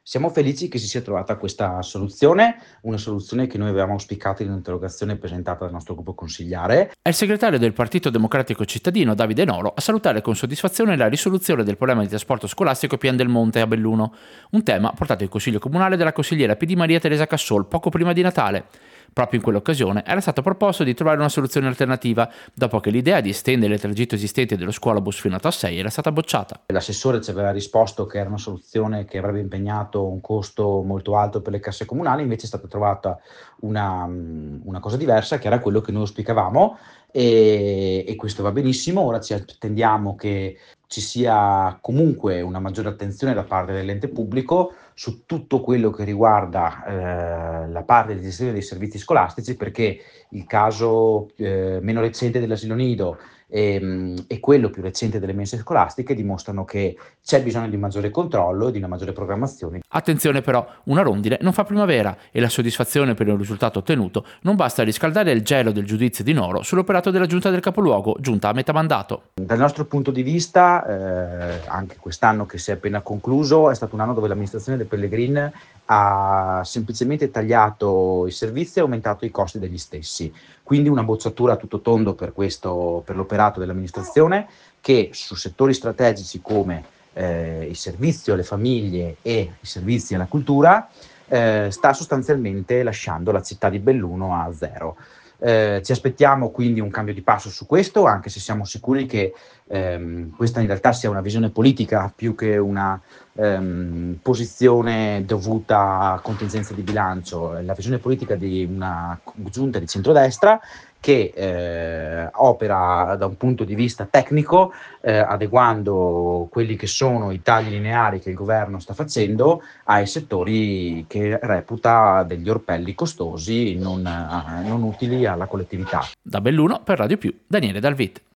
Siamo felici che si sia trovata questa soluzione, una soluzione che noi avevamo auspicato in un'interrogazione presentata dal nostro gruppo consigliare. È il segretario del Partito Democratico Cittadino, Davide Noro, a salutare con soddisfazione la risoluzione del problema di trasporto scolastico a Pian del Monte a Belluno, un tema portato in consiglio comunale dalla consigliera PD Maria Teresa Cassol poco prima di Natale. Proprio in quell'occasione era stato proposto di trovare una soluzione alternativa, dopo che l'idea di estendere il tragitto esistente dello scuolabus fino a Tassei era stata bocciata. L'assessore ci aveva risposto che era una soluzione che avrebbe impegnato un costo molto alto per le casse comunali, invece è stata trovata una cosa diversa, che era quello che noi auspicavamo, e questo va benissimo. Ora ci attendiamo che ci sia comunque una maggiore attenzione da parte dell'ente pubblico su tutto quello che riguarda la parte di gestione dei servizi scolastici, perché il caso meno recente dell'asilo nido e quello più recente delle mense scolastiche dimostrano che c'è bisogno di maggiore controllo e di una maggiore programmazione. Attenzione però, una rondine non fa primavera e la soddisfazione per il risultato ottenuto non basta a riscaldare il gelo del giudizio di Noro sull'operato della giunta del capoluogo, giunta a metà mandato. Dal nostro punto di vista, anche quest'anno che si è appena concluso, è stato un anno dove l'amministrazione del Pellegrin ha semplicemente tagliato i servizi e aumentato i costi degli stessi. Quindi una bocciatura a tutto tondo per l'operato dell'amministrazione, che su settori strategici come il servizio alle famiglie e i servizi alla cultura sta sostanzialmente lasciando la città di Belluno a zero. Ci aspettiamo quindi un cambio di passo su questo, anche se siamo sicuri che questa in realtà sia una visione politica più che una posizione dovuta a contingenze di bilancio. La visione politica di una giunta di centrodestra che opera da un punto di vista tecnico, adeguando quelli che sono i tagli lineari che il governo sta facendo ai settori che reputa degli orpelli costosi non utili alla collettività. Da Belluno per Radio Più, Daniele Dalvit.